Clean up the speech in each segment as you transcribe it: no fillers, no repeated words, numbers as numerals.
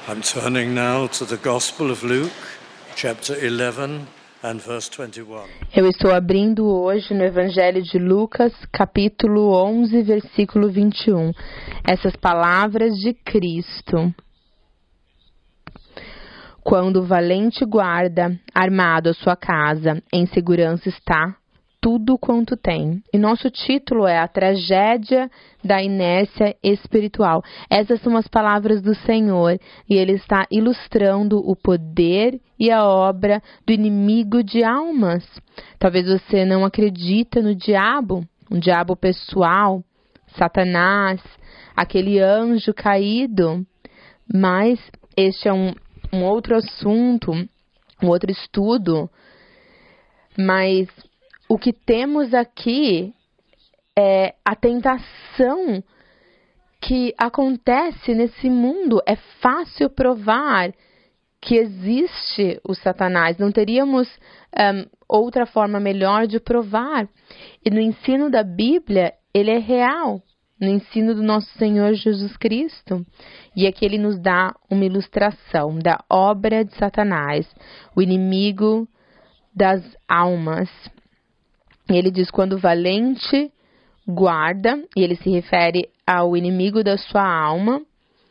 I'm turning now to the Gospel of Luke, chapter 11 and verse 21. Eu estou abrindo hoje no Evangelho de Lucas, capítulo 11, versículo 21. Essas palavras de Cristo. Quando o valente guarda, armado a sua casa, em segurança está tudo quanto tem. E nosso título é A Tragédia da Inércia Espiritual. Essas são as palavras do Senhor, e Ele está ilustrando o poder e a obra do inimigo de almas. Talvez você não acredita no diabo, um diabo pessoal, Satanás, aquele anjo caído, mas este é um outro assunto, um outro estudo, mas o que temos aqui é a tentação que acontece nesse mundo. É fácil provar que existe o Satanás. Não teríamos outra forma melhor de provar. E no ensino da Bíblia, ele é real. No ensino do nosso Senhor Jesus Cristo. E aqui ele nos dá uma ilustração da obra de Satanás, o inimigo das almas. E ele diz, quando o valente guarda, e ele se refere ao inimigo da sua alma,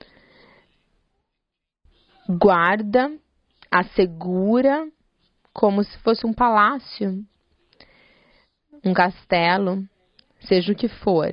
guarda, assegura, como se fosse um palácio, um castelo, seja o que for,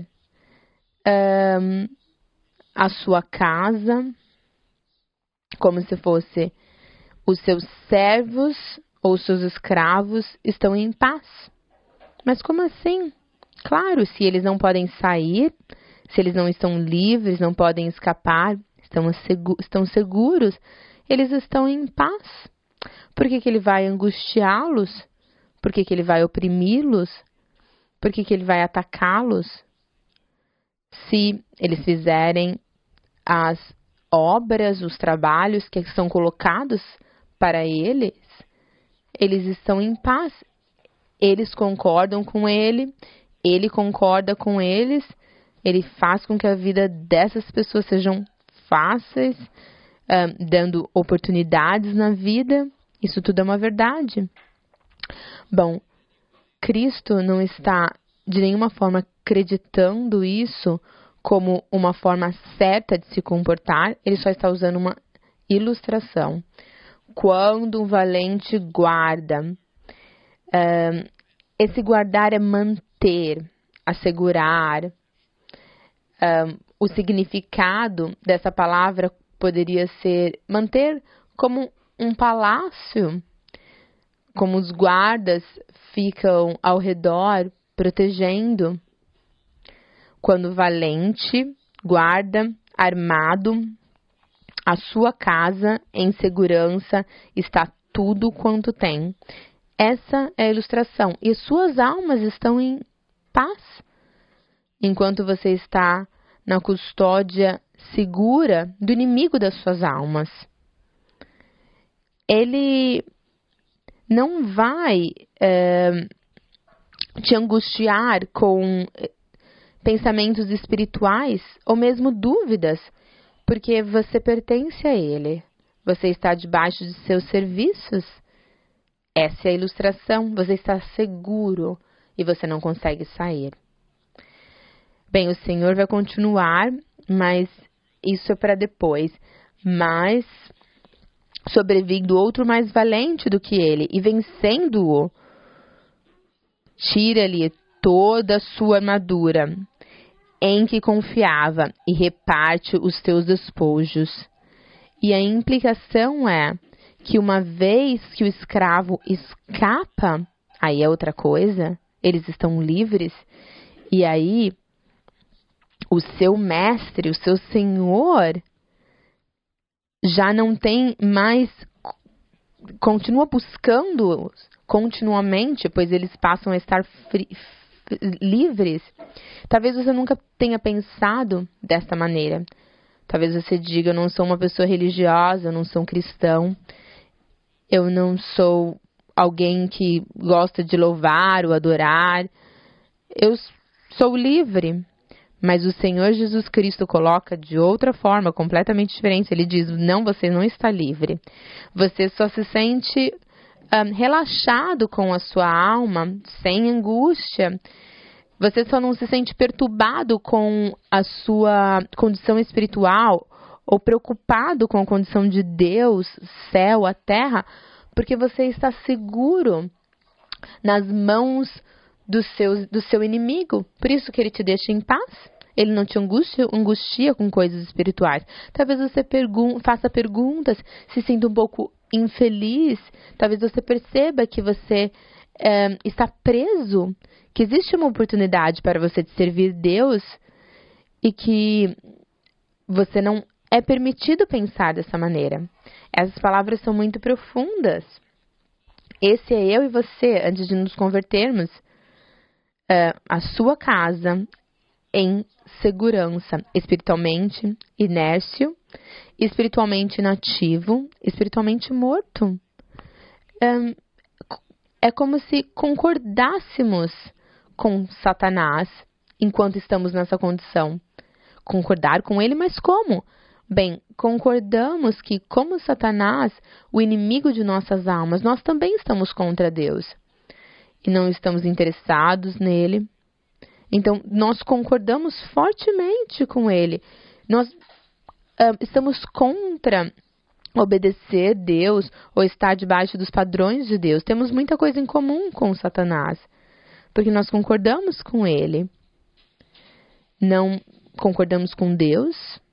a sua casa, como se fosse os seus servos ou os seus escravos estão em paz. Mas como assim? Claro, se eles não podem sair, se eles não estão livres, não podem escapar, estão seguros, eles estão em paz. Por que ele vai angustiá-los? Por que ele vai oprimi-los? Por que ele vai atacá-los? Se eles fizerem as obras, os trabalhos que são colocados para eles, eles estão em paz. Eles concordam com ele concorda com eles, ele faz com que a vida dessas pessoas sejam fáceis, dando oportunidades na vida. Isso tudo é uma verdade. Bom, Cristo não está de nenhuma forma acreditando isso como uma forma certa de se comportar, ele só está usando uma ilustração. Quando um valente guarda, esse guardar é manter, assegurar. O significado dessa palavra poderia ser manter como um palácio, como os guardas ficam ao redor protegendo. Quando valente guarda, armado, a sua casa em segurança está tudo quanto tem. Essa é a ilustração. E suas almas estão em paz. Enquanto você está na custódia segura do inimigo das suas almas. Ele não vai te angustiar com pensamentos espirituais ou mesmo dúvidas, porque você pertence a ele. Você está debaixo de seus serviços. Essa é a ilustração. Você está seguro e você não consegue sair. Bem, o Senhor vai continuar, mas isso é para depois. Mas sobrevindo outro mais valente do que ele e vencendo-o, tira-lhe toda a sua armadura em que confiava e reparte os teus despojos. E a implicação é que uma vez que o escravo escapa, aí é outra coisa, eles estão livres, e aí o seu mestre, o seu senhor, já não tem mais, continua buscando continuamente, pois eles passam a estar livres. Talvez você nunca tenha pensado desta maneira. Talvez você diga, eu não sou uma pessoa religiosa, eu não sou um cristão, eu não sou alguém que gosta de louvar ou adorar. Eu sou livre. Mas o Senhor Jesus Cristo coloca de outra forma, completamente diferente. Ele diz, não, você não está livre. Você só se sente relaxado com a sua alma, sem angústia. Você só não se sente perturbado com a sua condição espiritual ou preocupado com a condição de Deus, céu, a terra, porque você está seguro nas mãos do seu inimigo. Por isso que ele te deixa em paz. Ele não te angustia com coisas espirituais. Talvez você faça perguntas, se sinta um pouco infeliz. Talvez você perceba que você está preso, que existe uma oportunidade para você de servir Deus e que você não é permitido pensar dessa maneira. Essas palavras são muito profundas. Esse é eu e você, antes de nos convertermos, a sua casa em segurança, espiritualmente inércio, espiritualmente inativo, espiritualmente morto. É como se concordássemos com Satanás enquanto estamos nessa condição. Concordar com ele, mas como? Bem, concordamos que, como Satanás, o inimigo de nossas almas, nós também estamos contra Deus. E não estamos interessados nele. Então, nós concordamos fortemente com ele. Nós estamos contra obedecer Deus ou estar debaixo dos padrões de Deus. Temos muita coisa em comum com Satanás, porque nós concordamos com ele. Não concordamos com Deus,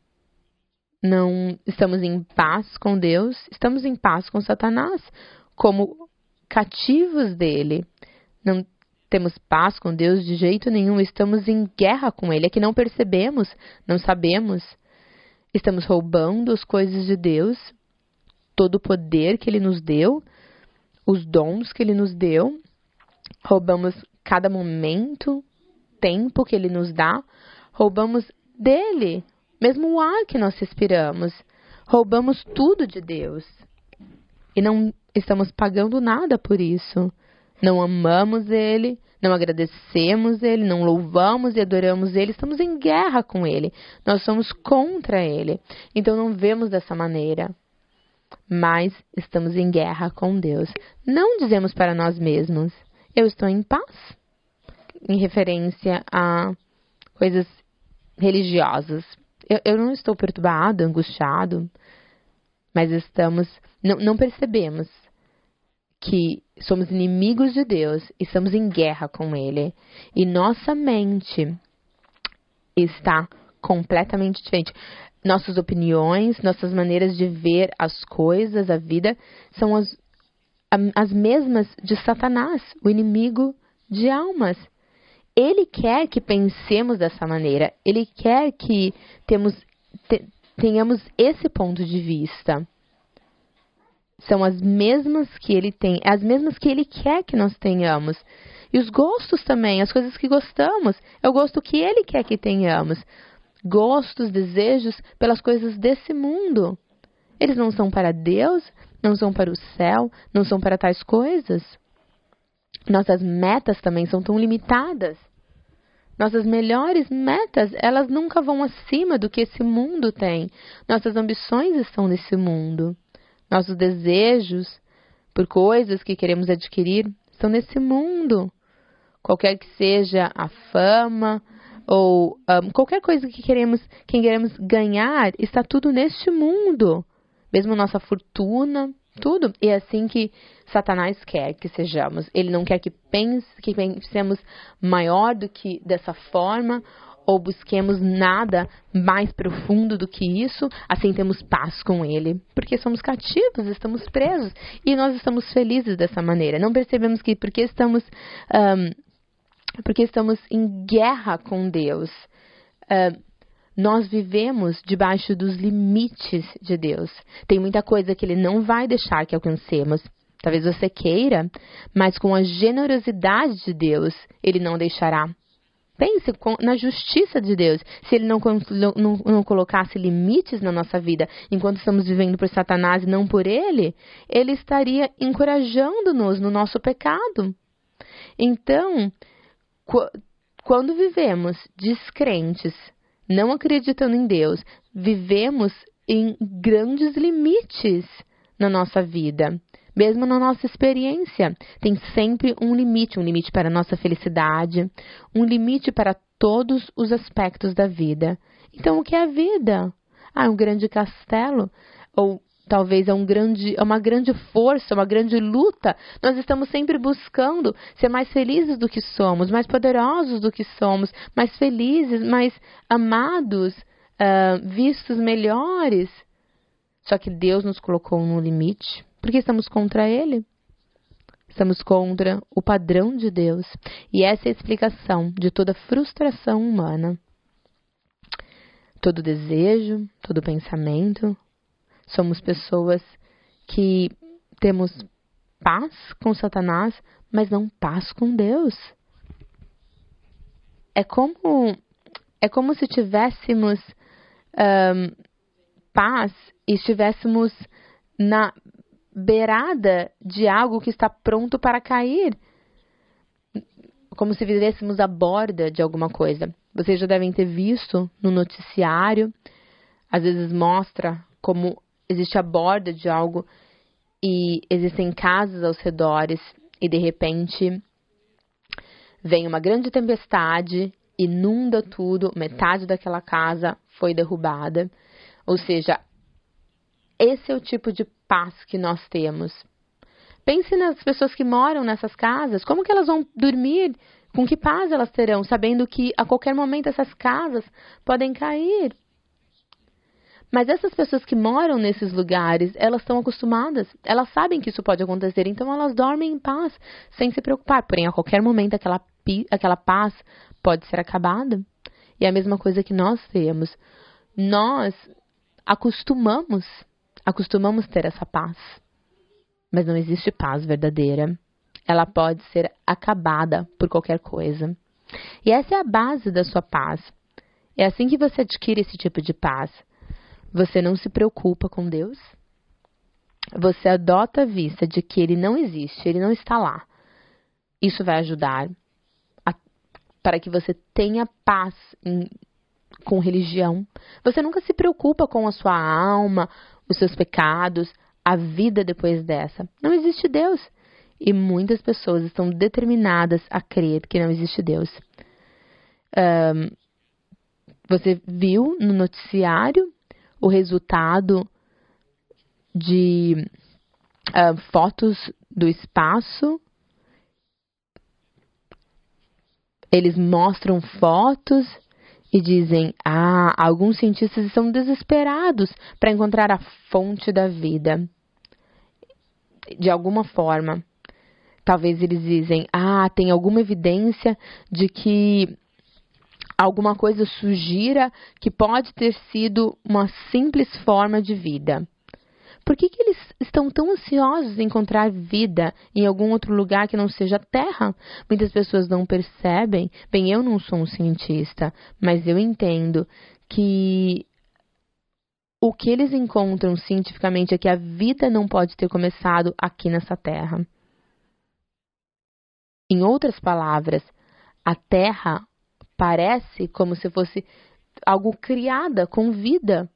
não estamos em paz com Deus, estamos em paz com Satanás, como cativos dele. Não temos paz com Deus de jeito nenhum, estamos em guerra com ele. É que não percebemos, não sabemos. Estamos roubando as coisas de Deus, todo o poder que ele nos deu, os dons que ele nos deu. Roubamos cada momento, tempo que ele nos dá. Roubamos dele, mesmo o ar que nós respiramos. Roubamos tudo de Deus. E não estamos pagando nada por isso. Não amamos ele, não agradecemos ele, não louvamos e adoramos ele. Estamos em guerra com ele. Nós somos contra ele. Então não vemos dessa maneira. Mas estamos em guerra com Deus. Não dizemos para nós mesmos, eu estou em paz, em referência a coisas religiosas. Eu não estou perturbado, angustiado, mas não percebemos que somos inimigos de Deus e estamos em guerra com ele. E nossa mente está completamente diferente. Nossas opiniões, nossas maneiras de ver as coisas, a vida, são as mesmas de Satanás, o inimigo de almas. Ele quer que pensemos dessa maneira. Ele quer que tenhamos esse ponto de vista. São as mesmas que ele tem, as mesmas que ele quer que nós tenhamos. E os gostos também, as coisas que gostamos, é o gosto que ele quer que tenhamos. Gostos, desejos pelas coisas desse mundo. Eles não são para Deus, não são para o céu, não são para tais coisas. Nossas metas também são tão limitadas. Nossas melhores metas, elas nunca vão acima do que esse mundo tem. Nossas ambições estão nesse mundo. Nossos desejos por coisas que queremos adquirir estão nesse mundo. Qualquer que seja a fama ou qualquer coisa que queremos ganhar, está tudo neste mundo. Mesmo nossa fortuna, tudo. E é assim que Satanás quer que sejamos. Ele não quer que pensemos maior do que dessa forma, ou busquemos nada mais profundo do que isso, assim temos paz com ele. Porque somos cativos, estamos presos, e nós estamos felizes dessa maneira. Não percebemos que porque estamos em guerra com Deus, nós vivemos debaixo dos limites de Deus. Tem muita coisa que ele não vai deixar que alcancemos. Talvez você queira, mas com a generosidade de Deus, ele não deixará. Pense na justiça de Deus. Se ele não colocasse limites na nossa vida, enquanto estamos vivendo por Satanás e não por ele, ele estaria encorajando-nos no nosso pecado. Então, quando vivemos descrentes, não acreditando em Deus, vivemos em grandes limites na nossa vida. Mesmo na nossa experiência, tem sempre um limite para a nossa felicidade, um limite para todos os aspectos da vida. Então, o que é a vida? É um grande castelo? Ou talvez é uma grande força, uma grande luta? Nós estamos sempre buscando ser mais felizes do que somos, mais poderosos do que somos, mais felizes, mais amados, vistos melhores. Só que Deus nos colocou no limite, porque estamos contra Ele. Estamos contra o padrão de Deus. E essa é a explicação de toda frustração humana. Todo desejo, todo pensamento. Somos pessoas que temos paz com Satanás, mas não paz com Deus. É como se tivéssemos paz e estivéssemos na beirada de algo que está pronto para cair. Como se vivêssemos à borda de alguma coisa. Vocês já devem ter visto no noticiário, às vezes mostra como existe a borda de algo e existem casas aos redores e de repente vem uma grande tempestade, inunda tudo, metade daquela casa foi derrubada. Ou seja, esse é o tipo de paz que nós temos. Pense nas pessoas que moram nessas casas. Como que elas vão dormir? Com que paz elas terão, sabendo que a qualquer momento essas casas podem cair? Mas essas pessoas que moram nesses lugares, elas estão acostumadas. Elas sabem que isso pode acontecer, então elas dormem em paz, sem se preocupar. Porém, a qualquer momento aquela paz pode ser acabada. E é a mesma coisa que nós temos. Nós acostumamos ter essa paz. Mas não existe paz verdadeira. Ela pode ser acabada por qualquer coisa. E essa é a base da sua paz. É assim que você adquire esse tipo de paz. Você não se preocupa com Deus. Você adota a vista de que Ele não existe, Ele não está lá. Isso vai ajudar para que você tenha paz com religião. Você nunca se preocupa com a sua alma, os seus pecados, a vida depois dessa. Não existe Deus. E muitas pessoas estão determinadas a crer que não existe Deus. Você viu no noticiário o resultado de fotos do espaço? Eles mostram fotos e dizem, alguns cientistas estão desesperados para encontrar a fonte da vida. De alguma forma. Talvez eles dizem, tem alguma evidência de que alguma coisa sugira que pode ter sido uma simples forma de vida. Por que eles estão tão ansiosos em encontrar vida em algum outro lugar que não seja a Terra? Muitas pessoas não percebem. Bem, eu não sou um cientista, mas eu entendo que o que eles encontram cientificamente é que a vida não pode ter começado aqui nessa Terra. Em outras palavras, a Terra parece como se fosse algo criada com vida.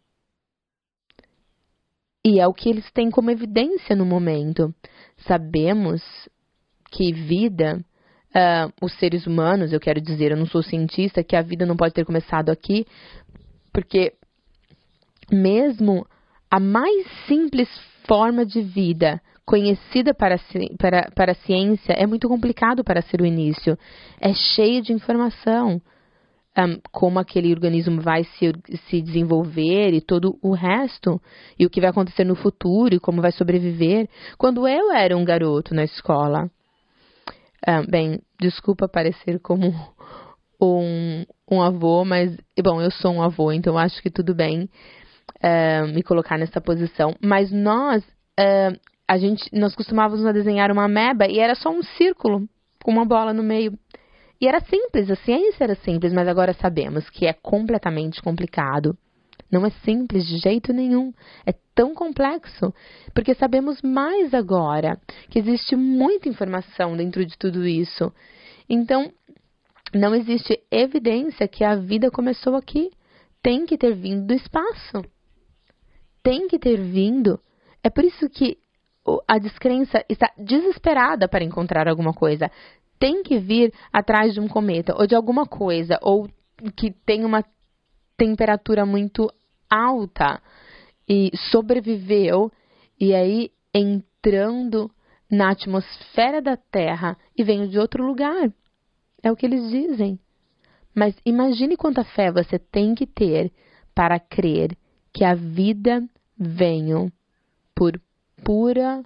E é o que eles têm como evidência no momento. Sabemos que vida, os seres humanos, eu quero dizer, eu não sou cientista, que a vida não pode ter começado aqui, porque mesmo a mais simples forma de vida conhecida para a ciência é muito complicado para ser o início. É cheio de informação. Como aquele organismo vai se desenvolver e todo o resto, e o que vai acontecer no futuro e como vai sobreviver. Quando eu era um garoto na escola, desculpa parecer como um avô, mas, bom, eu sou um avô, então acho que tudo bem me colocar nessa posição. Mas nós costumávamos desenhar uma ameba e era só um círculo com uma bola no meio. E era simples, a ciência era simples, mas agora sabemos que é completamente complicado. Não é simples de jeito nenhum. É tão complexo, porque sabemos mais agora que existe muita informação dentro de tudo isso. Então, Não existe evidência que a vida começou aqui. Tem que ter vindo do espaço. Tem que ter vindo. É por isso que a descrença está desesperada para encontrar alguma coisa. Tem que vir atrás de um cometa ou de alguma coisa, ou que tem uma temperatura muito alta e sobreviveu, e aí entrando na atmosfera da Terra e veio de outro lugar. É o que eles dizem. Mas imagine quanta fé você tem que ter para crer que a vida veio por pura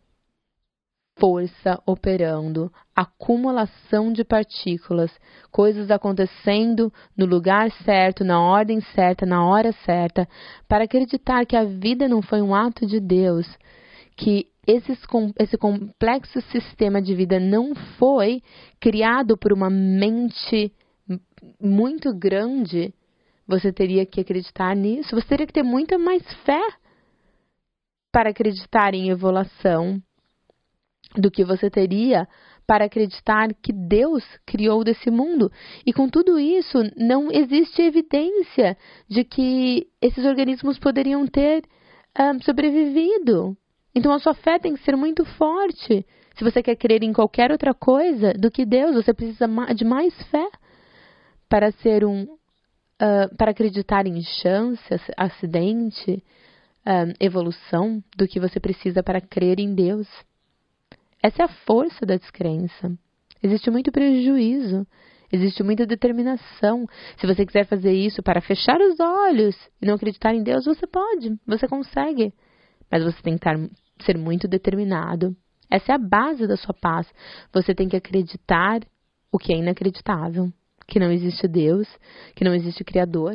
força operando, acumulação de partículas, coisas acontecendo no lugar certo, na ordem certa, na hora certa, para acreditar que a vida não foi um ato de Deus, que esse complexo sistema de vida não foi criado por uma mente muito grande. Você teria que acreditar nisso, você teria que ter muita mais fé para acreditar em evolução do que você teria para acreditar que Deus criou desse mundo. E com tudo isso, não existe evidência de que esses organismos poderiam ter sobrevivido. Então a sua fé tem que ser muito forte. Se você quer crer em qualquer outra coisa do que Deus, você precisa de mais fé para ser para acreditar em chance, acidente, evolução, do que você precisa para crer em Deus. Essa é a força da descrença. Existe muito prejuízo, existe muita determinação. Se você quiser fazer isso para fechar os olhos e não acreditar em Deus, você pode, você consegue. Mas você tem que ser muito determinado. Essa é a base da sua paz. Você tem que acreditar o que é inacreditável. Que não existe Deus, que não existe Criador.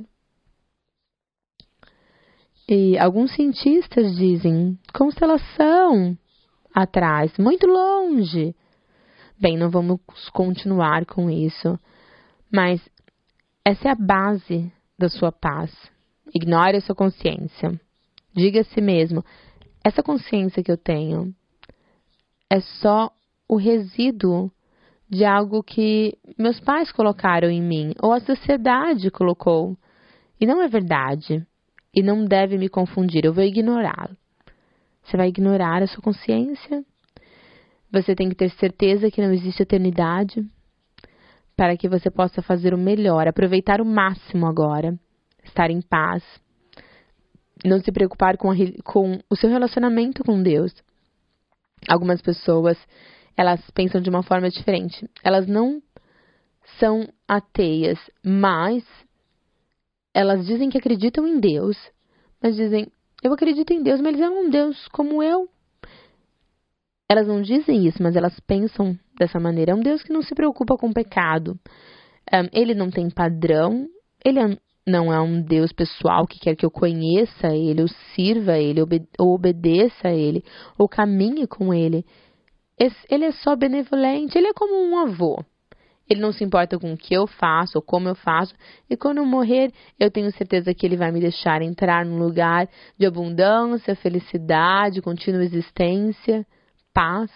E alguns cientistas dizem, constelação atrás, muito longe. Bem, não vamos continuar com isso. Mas essa é a base da sua paz. Ignore a sua consciência. Diga a si mesmo, essa consciência que eu tenho é só o resíduo de algo que meus pais colocaram em mim, ou a sociedade colocou. E não é verdade. E não deve me confundir, eu vou ignorá-lo. Você vai ignorar a sua consciência. Você tem que ter certeza que não existe eternidade, para que você possa fazer o melhor, aproveitar o máximo agora, estar em paz, não se preocupar com o seu relacionamento com Deus. Algumas pessoas, elas pensam de uma forma diferente. Elas não são ateias, mas elas dizem que acreditam em Deus, mas dizem, eu acredito em Deus, mas eles são um Deus como eu. Elas não dizem isso, mas elas pensam dessa maneira. É um Deus que não se preocupa com o pecado. Ele não tem padrão, ele não é um Deus pessoal que quer que eu conheça Ele, ou sirva a Ele, ou obedeça a Ele, ou caminhe com Ele. Ele é só benevolente, Ele é como um avô. Ele não se importa com o que eu faço, ou como eu faço, e quando eu morrer, eu tenho certeza que Ele vai me deixar entrar num lugar de abundância, felicidade, contínua existência, paz.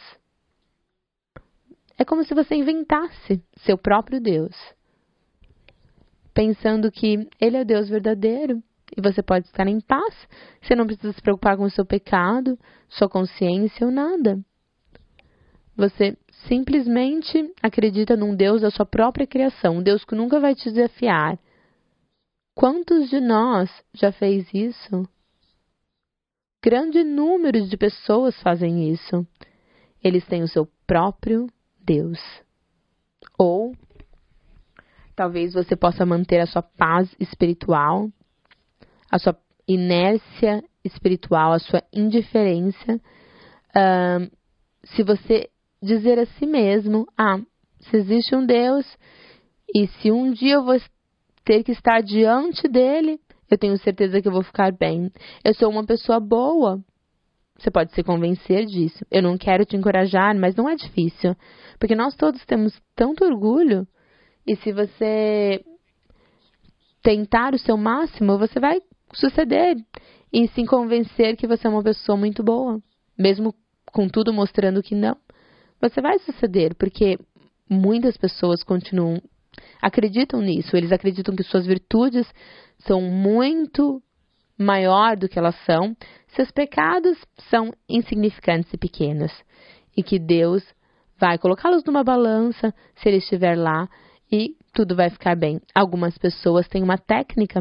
É como se você inventasse seu próprio Deus, pensando que Ele é o Deus verdadeiro e você pode estar em paz. Você não precisa se preocupar com o seu pecado, sua consciência ou nada. Você simplesmente acredita num Deus da sua própria criação, um Deus que nunca vai te desafiar. Quantos de nós já fez isso? Grande número de pessoas fazem isso. Eles têm o seu próprio Deus. Ou talvez você possa manter a sua paz espiritual, a sua inércia espiritual, a sua indiferença, se você dizer a si mesmo, se existe um Deus, e se um dia eu vou ter que estar diante dele, eu tenho certeza que eu vou ficar bem. Eu sou uma pessoa boa. Você pode se convencer disso. Eu não quero te encorajar, mas não é difícil, porque nós todos temos tanto orgulho. E se você tentar o seu máximo, você vai suceder e se convencer que você é uma pessoa muito boa, mesmo com tudo mostrando que não. Você vai suceder, porque muitas pessoas continuam acreditam nisso. Eles acreditam que suas virtudes são muito maior do que elas são, seus pecados são insignificantes e pequenos, e que Deus vai colocá-los numa balança, se ele estiver lá, e tudo vai ficar bem. Algumas pessoas têm uma técnica,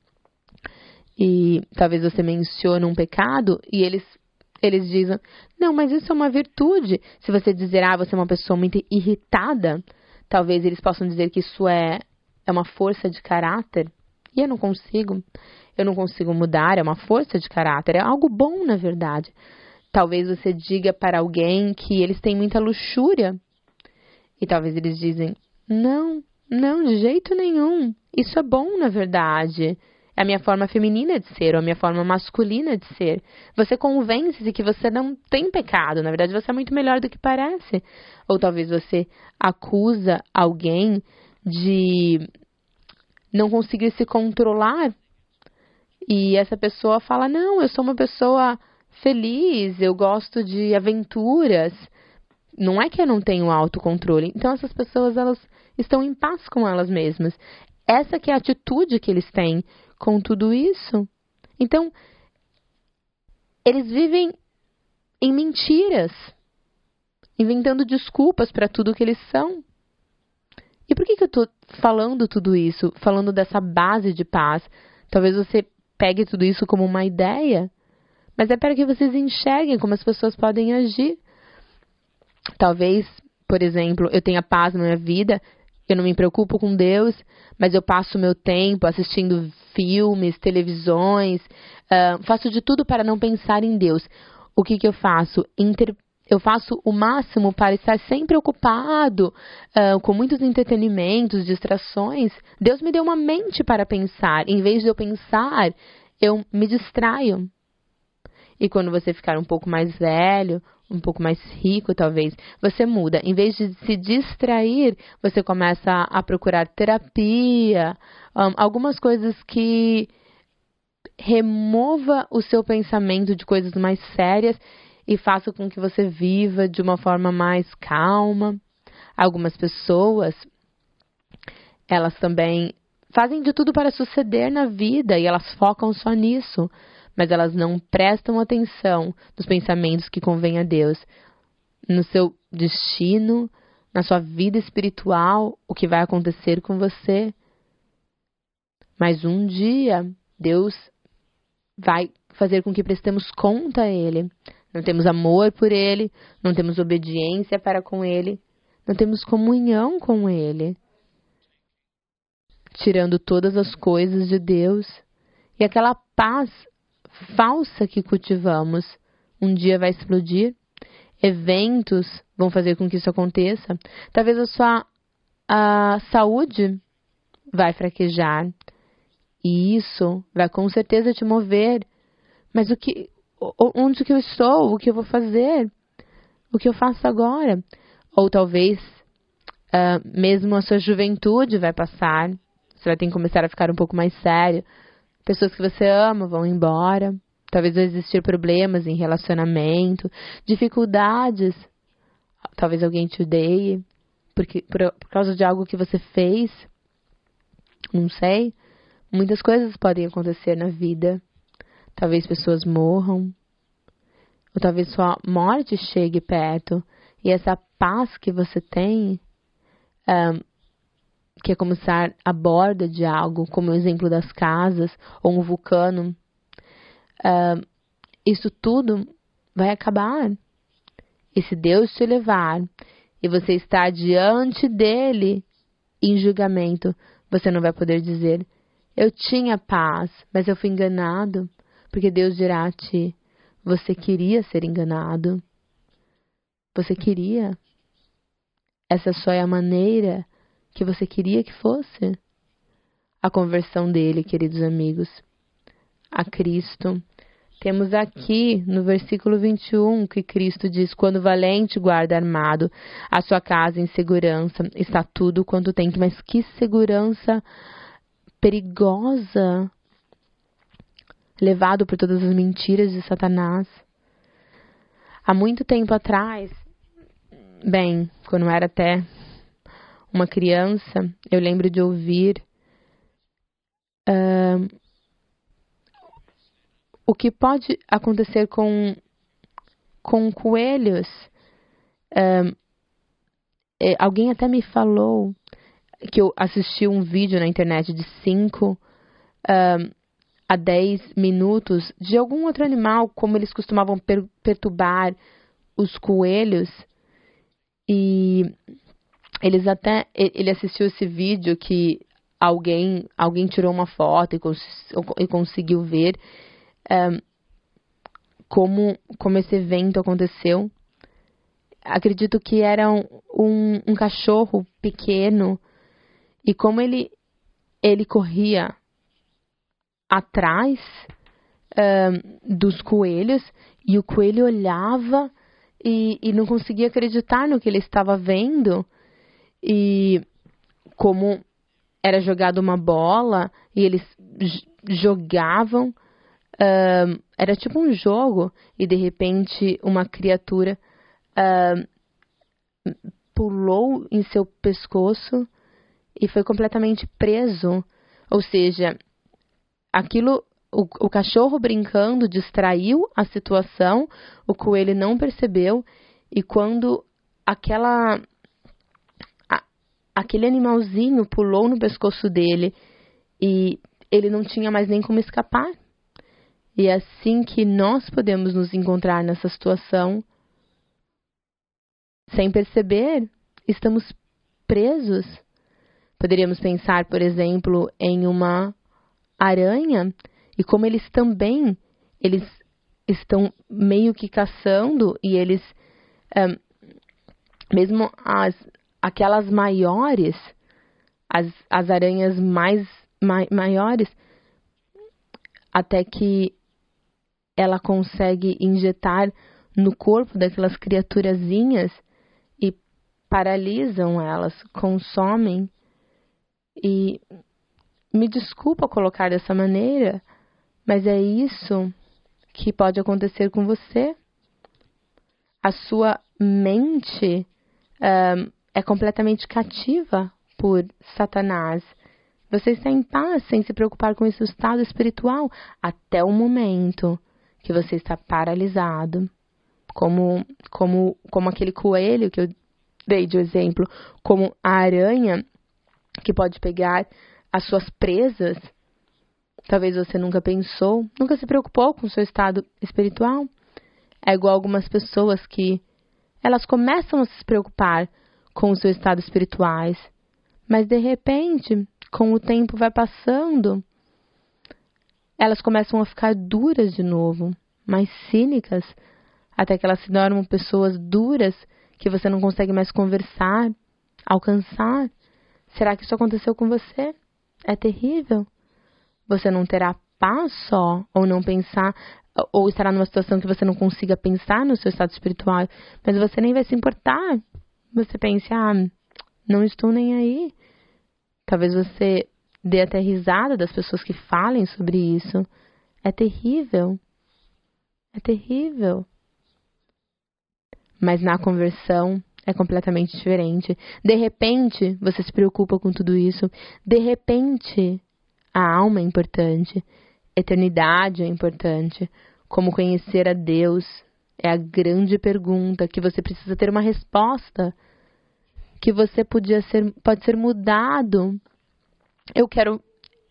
e talvez você mencione um pecado, e eles dizem, não, mas isso é uma virtude. Se você dizer, você é uma pessoa muito irritada, talvez eles possam dizer que isso é uma força de caráter, e eu não consigo mudar, é uma força de caráter, é algo bom, na verdade. Talvez você diga para alguém que eles têm muita luxúria, e talvez eles dizem, não, de jeito nenhum, isso é bom, na verdade. É a minha forma feminina de ser, ou a minha forma masculina de ser. Você convence-se que você não tem pecado, na verdade você é muito melhor do que parece. Ou talvez você acusa alguém de não conseguir se controlar, e essa pessoa fala, não, eu sou uma pessoa feliz, eu gosto de aventuras. Não é que eu não tenho autocontrole. Então essas pessoas, elas estão em paz com elas mesmas. Essa que é a atitude que eles têm com tudo isso. Então, eles vivem em mentiras, inventando desculpas para tudo que eles são. E por que eu estou falando tudo isso? Falando dessa base de paz? Talvez você pegue tudo isso como uma ideia, mas é para que vocês enxerguem como as pessoas podem agir. Talvez, por exemplo, eu tenha paz na minha vida, eu não me preocupo com Deus, mas eu passo meu tempo assistindo filmes, televisões, faço de tudo para não pensar em Deus. O que eu faço? Eu faço o máximo para estar sempre ocupado, com muitos entretenimentos, distrações. Deus me deu uma mente para pensar. Em vez de eu pensar, eu me distraio. E quando você ficar um pouco mais velho, um pouco mais rico, talvez, você muda. Em vez de se distrair, você começa a procurar terapia, algumas coisas que remova o seu pensamento de coisas mais sérias e faça com que você viva de uma forma mais calma. Algumas pessoas, elas também fazem de tudo para suceder na vida e elas focam só nisso, mas elas não prestam atenção nos pensamentos que convêm a Deus, no seu destino, na sua vida espiritual, o que vai acontecer com você. Mas um dia, Deus vai fazer com que prestemos conta a Ele. Não temos amor por Ele, não temos obediência para com Ele, não temos comunhão com Ele. Tirando todas as coisas de Deus e aquela paz falsa que cultivamos, um dia vai explodir. Eventos vão fazer com que isso aconteça. Talvez a saúde vai fraquejar. E isso vai com certeza te mover. Mas onde que eu estou? O que eu vou fazer? O que eu faço agora? Ou talvez mesmo a sua juventude vai passar. Você vai ter que começar a ficar um pouco mais sério. Pessoas que você ama vão embora. Talvez vai existir problemas em relacionamento, dificuldades. Talvez alguém te odeie por causa de algo que você fez. Não sei. Muitas coisas podem acontecer na vida. Talvez pessoas morram. Ou talvez sua morte chegue perto. E essa paz que você tem, que é como estar à borda de algo, como o exemplo das casas, ou um vulcano, isso tudo vai acabar. E se Deus te levar, e você está diante dele em julgamento, você não vai poder dizer, eu tinha paz, mas eu fui enganado, porque Deus dirá a ti, você queria ser enganado. Você queria. Essa só é a maneira que você queria que fosse. A conversão dele, queridos amigos, a Cristo. Temos aqui no versículo 21 que Cristo diz, quando o valente guarda armado a sua casa em segurança, está tudo quanto tem. Mas que segurança perigosa, levado por todas as mentiras de Satanás. Há muito tempo atrás, quando eu era até uma criança, eu lembro de ouvir o que pode acontecer com coelhos. Alguém até me falou que eu assisti um vídeo na internet de 5 a 10 minutos de algum outro animal, como eles costumavam perturbar os coelhos. E ele assistiu esse vídeo que alguém tirou uma foto e conseguiu ver como esse evento aconteceu. Acredito que era um cachorro pequeno, e como ele corria atrás dos coelhos, e o coelho olhava e não conseguia acreditar no que ele estava vendo, e como era jogada uma bola e eles jogavam, era tipo um jogo, e de repente uma criatura pulou em seu pescoço e foi completamente preso. Ou seja, aquilo, o cachorro brincando distraiu a situação, o coelho não percebeu, e quando aquele animalzinho pulou no pescoço dele, e ele não tinha mais nem como escapar. E é assim que nós podemos nos encontrar nessa situação. Sem perceber, estamos presos. Poderíamos pensar, por exemplo, em uma aranha, e como eles estão meio que caçando, e eles, mesmo aquelas maiores, as aranhas maiores, até que ela consegue injetar no corpo daquelas criaturazinhas e paralisam elas, consomem. E me desculpa colocar dessa maneira, mas é isso que pode acontecer com você. A sua mente é completamente cativa por Satanás. Você está em paz sem se preocupar com esse estado espiritual até o momento que você está paralisado. Como aquele coelho que eu dei de exemplo, como a aranha que pode pegar as suas presas. Talvez você nunca se preocupou com o seu estado espiritual. É igual algumas pessoas que elas começam a se preocupar com o seu estado espirituais, mas de repente, com o tempo vai passando, elas começam a ficar duras de novo, mais cínicas, até que elas se tornam pessoas duras que você não consegue mais conversar, alcançar. Será que isso aconteceu com você? É terrível. Você não terá paz só, ou não pensar, ou estará numa situação que você não consiga pensar no seu estado espiritual, mas você nem vai se importar. Você pensa, não estou nem aí. Talvez você dê até risada das pessoas que falem sobre isso. É terrível. É terrível. Mas na conversão é completamente diferente. De repente, você se preocupa com tudo isso. De repente, a alma é importante. Eternidade é importante. Como conhecer a Deus é a grande pergunta que você precisa ter uma resposta. Que você pode ser mudado. Eu quero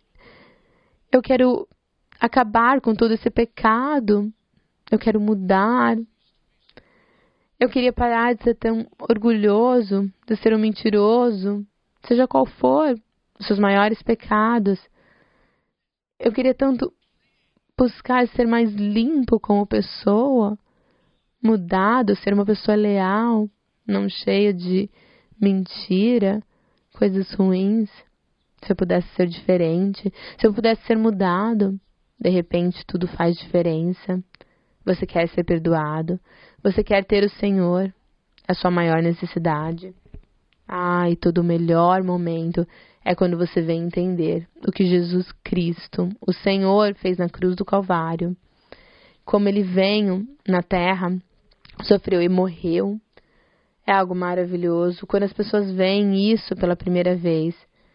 acabar com todo esse pecado. Eu quero mudar. Eu queria parar de ser tão orgulhoso, de ser um mentiroso, seja qual for os seus maiores pecados. Eu queria tanto buscar ser mais limpo como pessoa, mudado, ser uma pessoa leal, não cheia de mentira, coisas ruins. Se eu pudesse ser diferente, se eu pudesse ser mudado, de repente tudo faz diferença. Você quer ser perdoado, você quer ter o Senhor, a sua maior necessidade. E todo o melhor momento é quando você vem entender o que Jesus Cristo, o Senhor, fez na cruz do Calvário. Como Ele veio na terra, sofreu e morreu. é algo maravilhoso. Quando as pessoas veem isso pela primeira vez,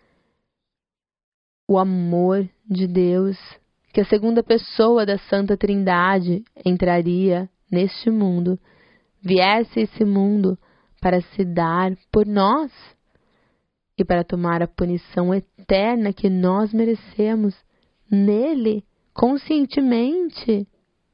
o amor de Deus, que a segunda pessoa da Santa Trindade entraria neste mundo, viesse a esse mundo para se dar por nós e para tomar a punição eterna que nós merecemos nele, conscientemente.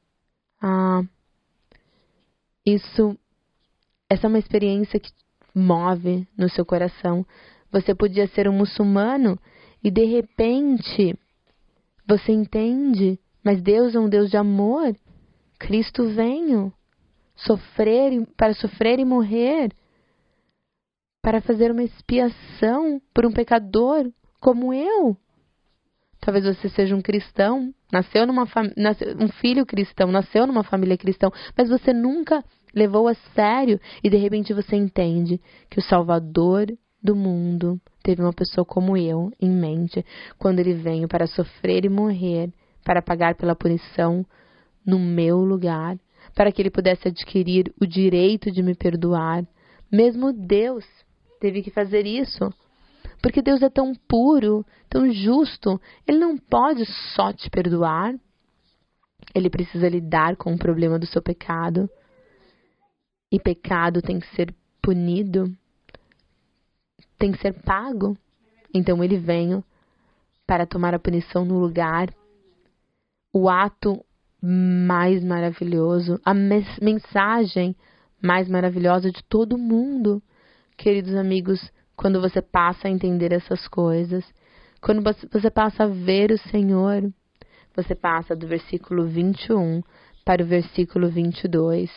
Essa é uma experiência que move no seu coração. Você podia ser um muçulmano e de repente você entende, mas Deus é um Deus de amor. Cristo veio para sofrer e morrer, para fazer uma expiação por um pecador como eu. Talvez você seja um cristão, um filho cristão, nasceu numa família cristã, mas você nunca levou a sério e de repente você entende que o Salvador do mundo teve uma pessoa como eu em mente quando ele veio para sofrer e morrer, para pagar pela punição no meu lugar, para que ele pudesse adquirir o direito de me perdoar. Mesmo Deus teve que fazer isso, porque Deus é tão puro, tão justo, Ele não pode só te perdoar, Ele precisa lidar com o problema do seu pecado. E pecado tem que ser punido, tem que ser pago. Então Ele veio para tomar a punição no lugar. O ato mais maravilhoso, a mensagem mais maravilhosa de todo mundo. Queridos amigos, quando você passa a entender essas coisas, quando você passa a ver o Senhor, você passa do versículo 21 para o versículo 22.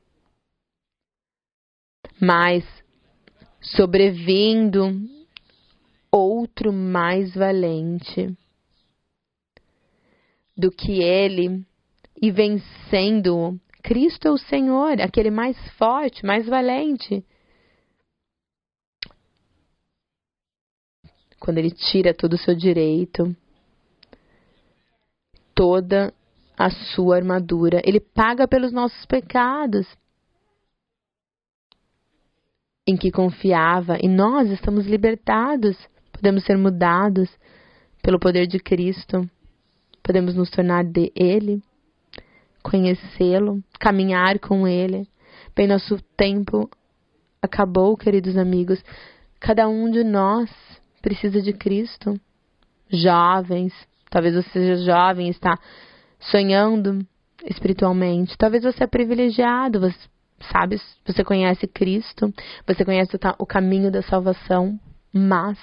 Mas, sobrevindo outro mais valente do que ele, e vencendo, Cristo é o Senhor, aquele mais forte, mais valente. Quando Ele tira todo o seu direito, toda a sua armadura, Ele paga pelos nossos pecados, em que confiava, e nós estamos libertados, podemos ser mudados pelo poder de Cristo, podemos nos tornar de Ele, conhecê-lo, caminhar com Ele. Bem, nosso tempo acabou, queridos amigos. Cada um de nós precisa de Cristo. Jovens, talvez você seja jovem e está sonhando espiritualmente. Talvez você é privilegiado, você conhece Cristo, você conhece o caminho da salvação, mas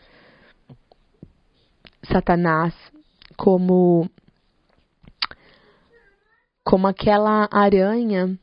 Satanás, como aquela aranha,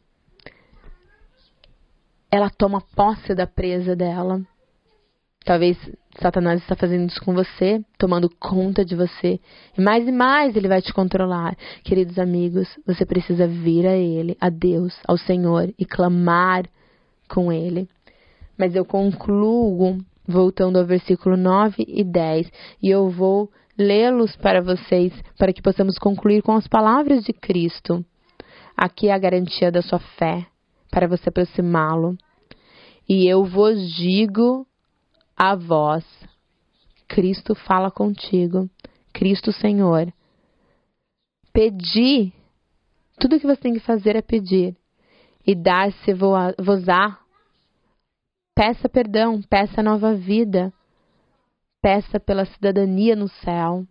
ela toma posse da presa dela. Talvez Satanás está fazendo isso com você, tomando conta de você. E mais ele vai te controlar. Queridos amigos, você precisa vir a Ele, a Deus, ao Senhor, e clamar com Ele. Mas eu concluo voltando ao versículo 9 e 10. E eu vou lê-los para vocês, para que possamos concluir com as palavras de Cristo. Aqui é a garantia da sua fé, para você aproximá-lo. E eu vos digo a vós, Cristo fala contigo, Cristo Senhor. Pedi, tudo o que você tem que fazer é pedir, e dar-se-vos-á. Peça perdão, peça nova vida, peça pela cidadania no céu.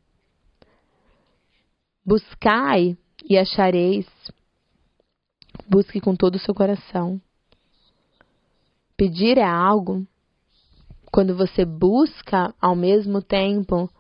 Buscai e achareis, busque com todo o seu coração. Pedir é algo, quando você busca, ao mesmo tempo,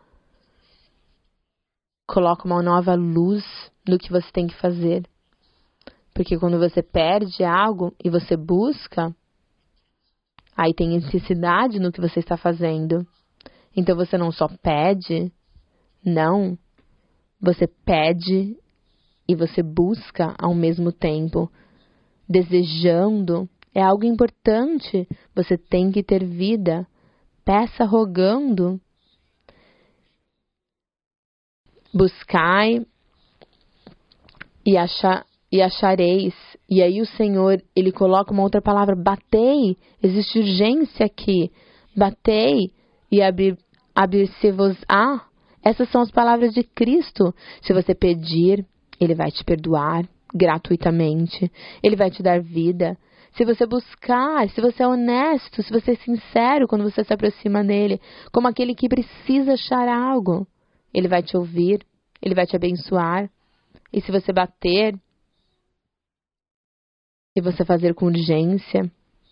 coloca uma nova luz no que você tem que fazer. Porque quando você perde algo e você busca, aí tem necessidade no que você está fazendo. Então você não só pede, não. Você pede e você busca ao mesmo tempo. Desejando é algo importante. Você tem que ter vida. Peça rogando. Buscai e achareis. E aí o Senhor, Ele coloca uma outra palavra, batei, existe urgência aqui, batei e abrir-se-vos-á. Essas são as palavras de Cristo. Se você pedir, Ele vai te perdoar gratuitamente, Ele vai te dar vida. Se você buscar, se você é honesto, se você é sincero quando você se aproxima dEle, como aquele que precisa achar algo, Ele vai te ouvir, Ele vai te abençoar. E se você bater, e você fazer com urgência,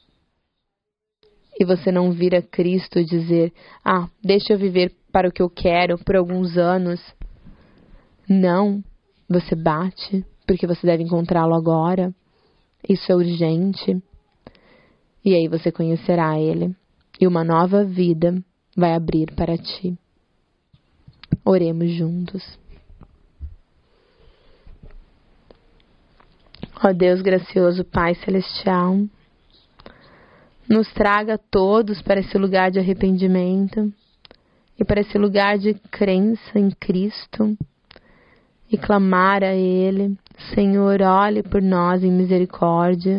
e você não vir a Cristo e dizer, deixa eu viver para o que eu quero por alguns anos. Não, você bate, porque você deve encontrá-lo agora. Isso é urgente. E aí você conhecerá Ele, e uma nova vida vai abrir para ti. Oremos juntos. Ó Deus gracioso, Pai celestial, nos traga todos para esse lugar de arrependimento e para esse lugar de crença em Cristo e clamar a Ele. Senhor, olhe por nós em misericórdia.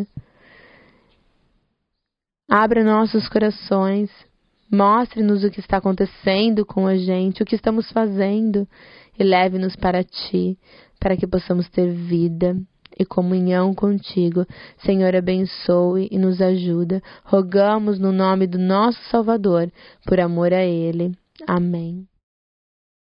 Abra nossos corações, mostre-nos o que está acontecendo com a gente, o que estamos fazendo e leve-nos para Ti, para que possamos ter vida e comunhão contigo. Senhor, abençoe e nos ajuda. Rogamos no nome do nosso Salvador, por amor a Ele. Amém.